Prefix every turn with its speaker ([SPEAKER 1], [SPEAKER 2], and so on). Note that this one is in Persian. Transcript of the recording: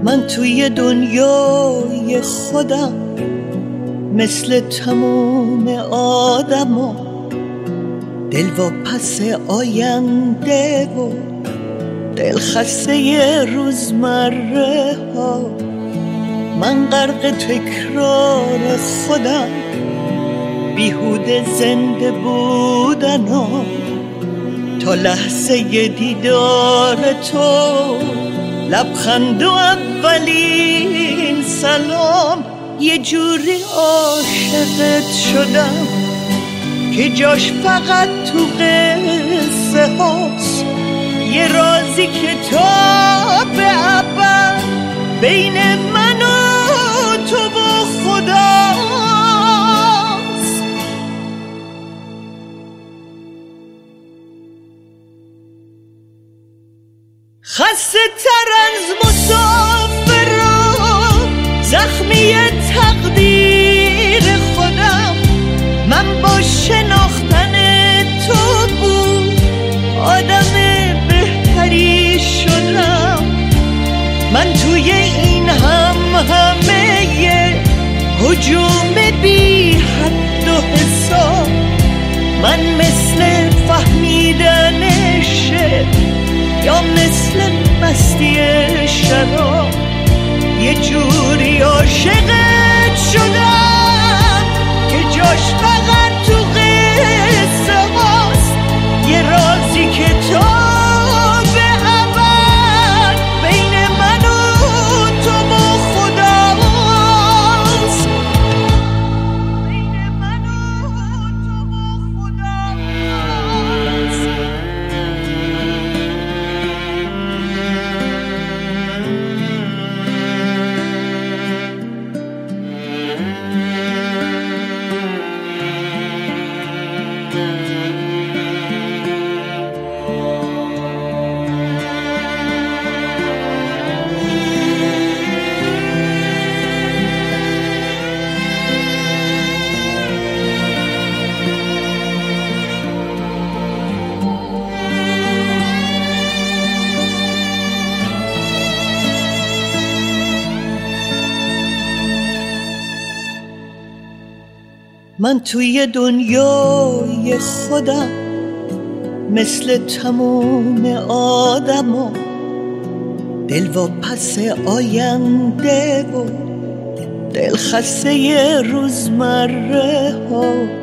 [SPEAKER 1] من توی دنیای خودم مثل تموم آدما، دل و پس آینده و دل خسته روزمره ها. من غرق تکرار خودم، بیهوده زنده بودنم، تا لحظه دیدار تو، لبخند و اولین سلام. یه جوری عاشقت شدم که جاش فقط تو قصه هاست، یه رازی که تا به ابد بین من و تو و خداست. خسته تر از مسافر و زخمی تقدیر خودم، من با شناختن تو بود آدم بهتری شدم. من توی این همه هجوم بی حد و حساب، من مثل فهمیدن شعر یا مثل مستی شراب، یه جوری عاشقت شدم که جاش فقط تو قصه هاست، یه رازی که تا به ابد بین من و تو و خداست. بین من و تو و خداست. من توی دنیای خودم مثل تموم آدما، دل و پس آینده و دل خسته روزمره ها.